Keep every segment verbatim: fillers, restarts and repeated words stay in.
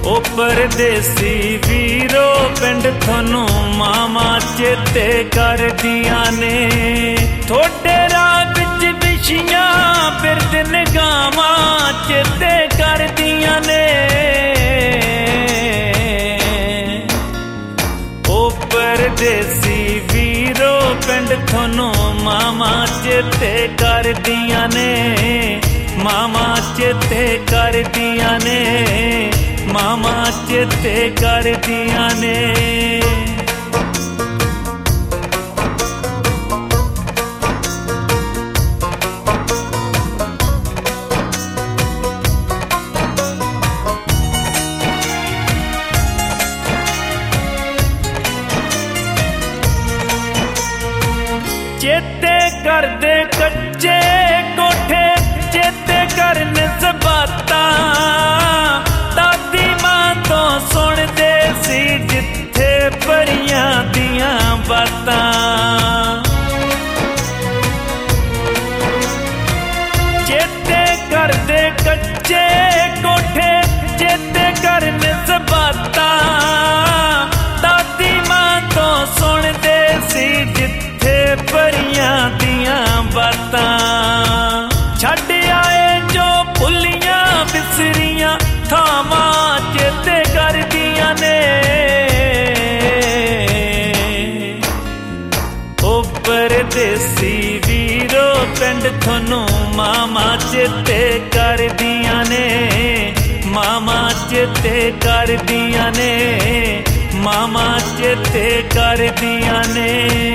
ओ परदेसी वीरो पिंड थोनू मामा चेते कर दिया ने थोड़े राह विच विछियां बिरद निगाहां चेते कर दिया ने ओ परदेसी वीरो पिंड थोनू मामा चेते कर दिया ने मामा चेते कर दिया ने मामा चेते कर दिया ने चेते कर दे कच्चे कोठे चेते कर नज़बाता दादी मां तो सुन दे सी जिथे परियां दियां बातां चेते कर दे कच्चे कोठे चेते कर नज़बाता दादी मां तो सुन दे सी जिथे परियां दियां बातां छड्ड आए जो भुलियां बिसरियां थावां चेते कर दिया ने ओ परदेसी वीरो पिंड थोनू मामा चेते कर दिया ने मामा चेते कर दिया ने मामा चेते कर दिया ने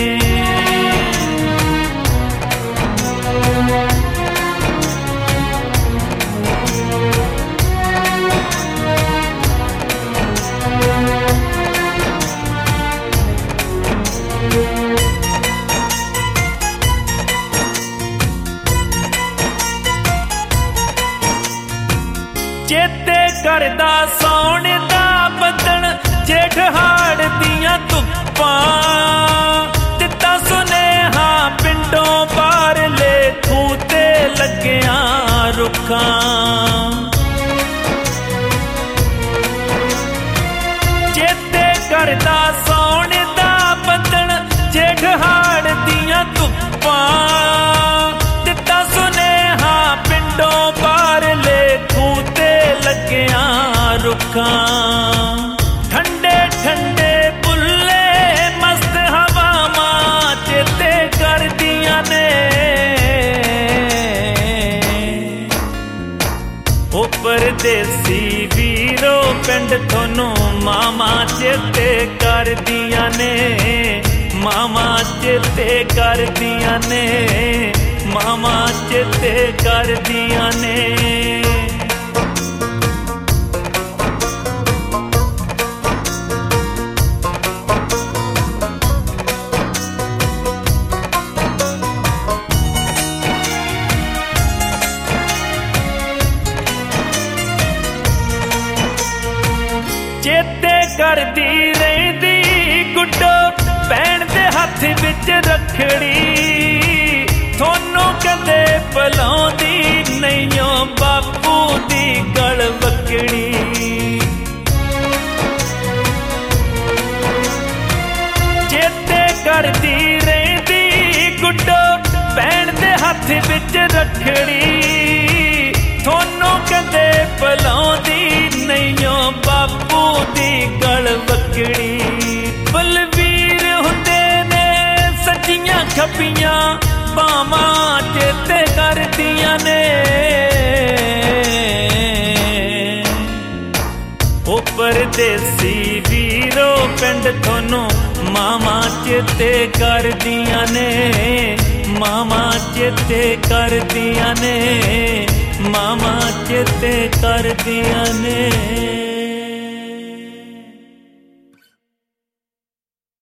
चेते करदा सौण दा बदन जेठ हाड़ दियां धुप्पां दिता सुनेहा पिंडों बाहर ले खूते लग्गियां रुखां चेते करदा सौण दा बदन जेठ हाड़ दियां धुप्पां दिता सुनेहा पिंडों बाहर ले खूते लग्गियां रुखां ठंडे ठंडे बुल्ले मस्त हवावां चेते कर दिया ने ओ परदेसी वीरो पिंड थोनू मामा चेते कर दिया ने मामा चेते कर दिया ने मामा चेते कर दिया ने चेते कर दी रहिंदी गुड्डो भैण दे हथ विच रखड़ी थोनू कदे भुलाउंदी नहीं ओ बापू दी गल बकड़ी चेते कर दी रहिंदी गुड्डो भैण दे हथ विच रखड़ी थोनू कदे भुलाउंदी नहीं ओ बापू दी गल बकड़ी बलवीर हुंदे ने सच्चियां खपियां बावां चेते कर दिया ने ओ परदेसी वीरो पिंड थोनू मामा चेते कर दिया ने मामा चेते कर दिया ने मामा चेते कर दिया ने।